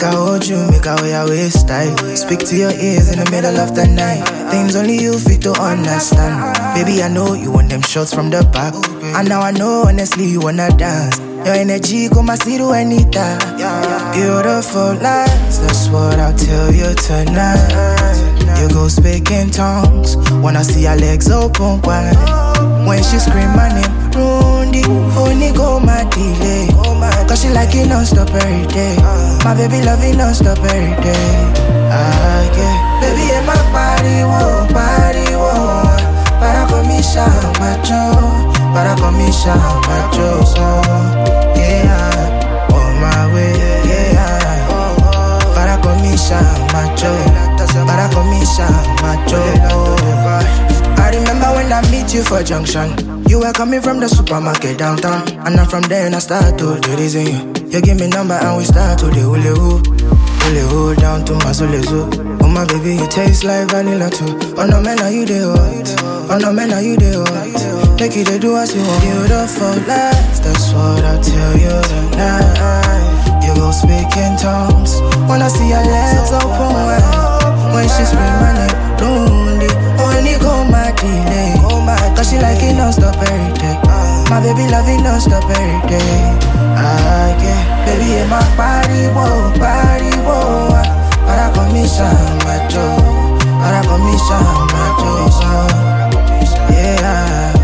Make I hold you, make I wear your waist tight. Speak to your ears in the middle of the night. Things only you fit to understand. Baby, I know you want them shots from the back. And now I know honestly you wanna dance. Your energy come a see to Anita. Beautiful lies, that's what I'll tell you tonight. You go speak in tongues, wanna see her legs open wide. When she scream my name, Rundi, only go my delay. Cause she like it non-stop every day. My baby love it non-stop every day. Yeah. Baby in my body, whoa, para comisha, macho. Para comisha, macho. Yeah, on my way, yeah. Para comisha, macho. Para comisha, macho. I remember when I meet you for junction. You were coming from the supermarket downtown. And now from there I start to do this in you. You give me number and we start to the hula hoop down to my soul. Oh my baby, you taste like vanilla too. Oh no man, are you the hot? Oh no man, are you the hot? Take you to do as you want. Beautiful lies, that's what I'll tell you tonight. You go speak in tongues, wanna see your legs open wide. When she scream my name, lonely, only go my delay. Cause she like it non-stop every day. My baby love it non-stop every day. Yeah. Baby in my body, whoa. Para comisha, macho. Para comisha, macho. Yeah,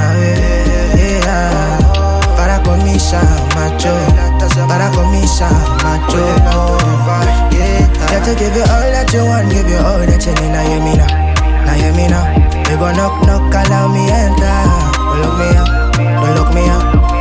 yeah. Para comisha, macho. Para comisha, macho. Yeah. Got to give you all that you want, give you all that you need. Now hear me now. Now hear me now. We gon' knock, allow me enter. Don't look me up, don't look me up.